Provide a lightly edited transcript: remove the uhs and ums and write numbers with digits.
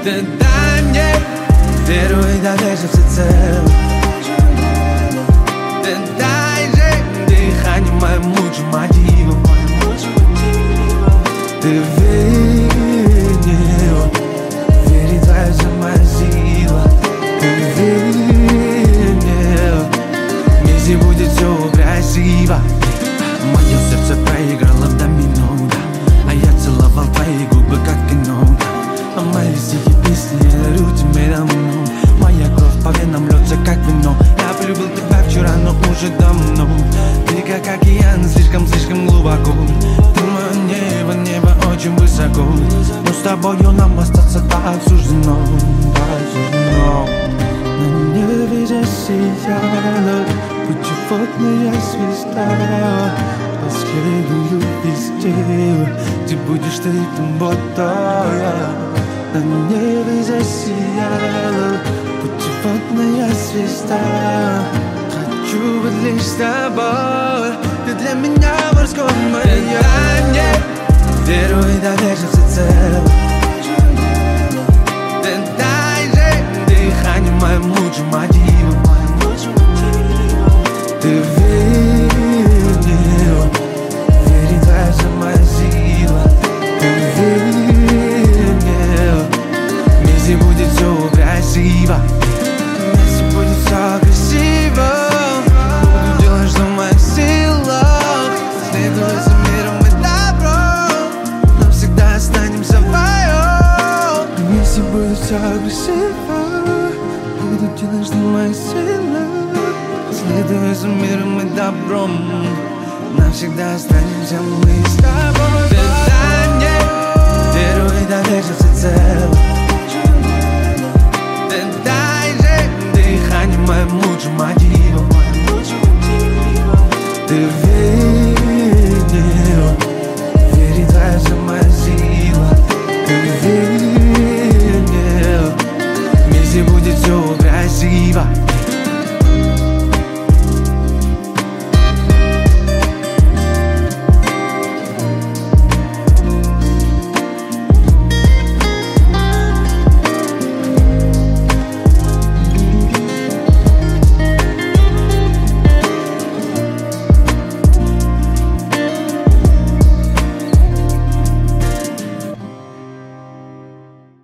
Ты дай мне веру и доверься всецело. Ты дай же дыхание моему мотиву. Ты верь в него, верь, твоя самая сила. Ты верь в него, вместе будет все красиво. Мое сердце проиграло в домино, да. А я целовал твои губы, как кино, да. А мои стихи, песни, я дарю тебе давно. Моя кровь по венам льется, как вино. Я полюбил тебя вчера, но уже давно. Ты как океан, слишком глубоко. Ты мое небо, небо очень высоко. Но с тобою нам остаться так суждено, так суждено. На небе засияла путеводная звезда. Последую везде, ты будешь ты тобой. На небе засияла путеводная звезда. Хочу быть лишь с тобой. Ты для меня морской маяк. Ты дай мне веру и доверься всецело. Ты дай же дыхание моему мотиву. Ты верь в него, верь, твоя самая сила. Ты верь в него, вместе будет все красиво. Вместе будет все красиво. Буду делать, что в моих силах. Следуя за миром и добром, навсегда останемся вдвоем. Вместе будет все красиво. Буду делать, что в моих силах. Следуя за миром и добром, навсегда останемся мы с тобой. Ты дай мне веру и доверься всецело. Ты дай же дыхание моему мотиву. Ты